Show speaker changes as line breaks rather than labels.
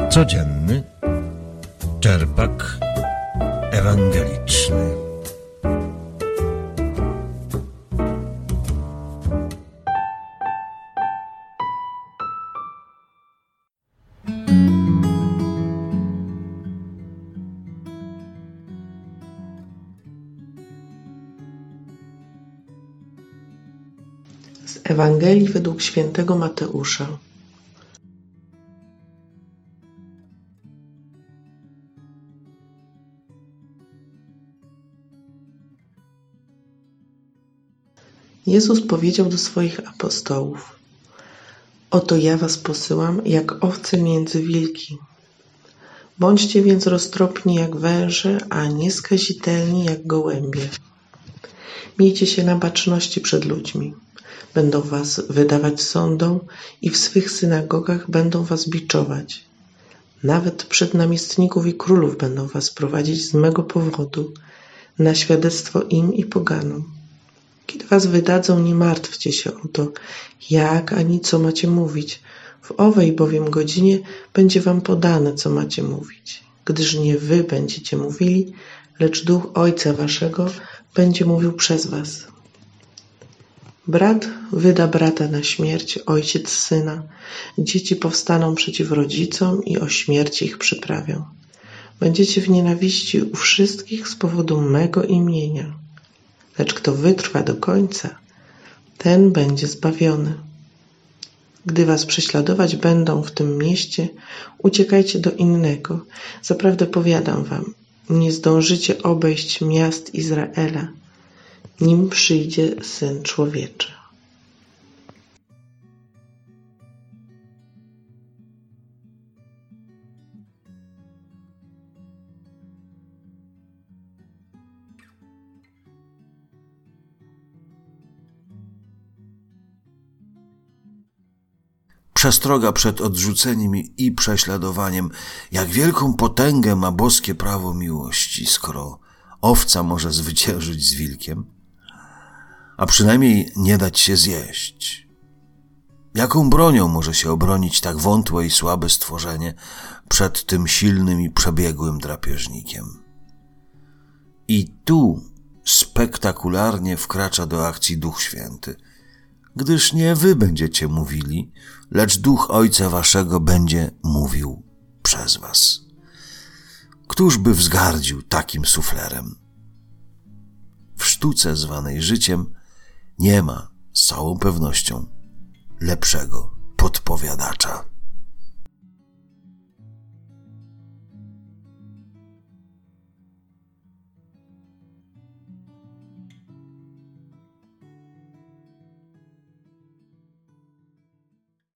Codzienny czerpak ewangeliczny.
Z Ewangelii według świętego Mateusza. Jezus powiedział do swoich apostołów: Oto ja was posyłam jak owce między wilki. Bądźcie więc roztropni jak węże, a nieskazitelni jak gołębie. Miejcie się na baczności przed ludźmi. Będą was wydawać sądom i w swych synagogach będą was biczować. Nawet przed namiestników i królów będą was prowadzić z mego powodu, na świadectwo im i poganom. Kiedy was wydadzą, nie martwcie się o to, jak ani co macie mówić. W owej bowiem godzinie będzie wam podane, co macie mówić. Gdyż nie wy będziecie mówili, lecz Duch Ojca waszego będzie mówił przez was. Brat wyda brata na śmierć, ojciec syna. Dzieci powstaną przeciw rodzicom i o śmierć ich przyprawią. Będziecie w nienawiści u wszystkich z powodu mego imienia. Lecz kto wytrwa do końca, ten będzie zbawiony. Gdy was prześladować będą w tym mieście, uciekajcie do innego. Zaprawdę powiadam wam, nie zdążycie obejść miast Izraela, nim przyjdzie Syn Człowieczy.
Przestroga przed odrzuceniem i prześladowaniem, jak wielką potęgę ma boskie prawo miłości, skoro owca może zwyciężyć z wilkiem, a przynajmniej nie dać się zjeść. Jaką bronią może się obronić tak wątłe i słabe stworzenie przed tym silnym i przebiegłym drapieżnikiem? I tu spektakularnie wkracza do akcji Duch Święty, gdyż nie wy będziecie mówili, lecz Duch Ojca waszego będzie mówił przez was. Któż by wzgardził takim suflerem? W sztuce zwanej życiem nie ma z całą pewnością lepszego podpowiadacza.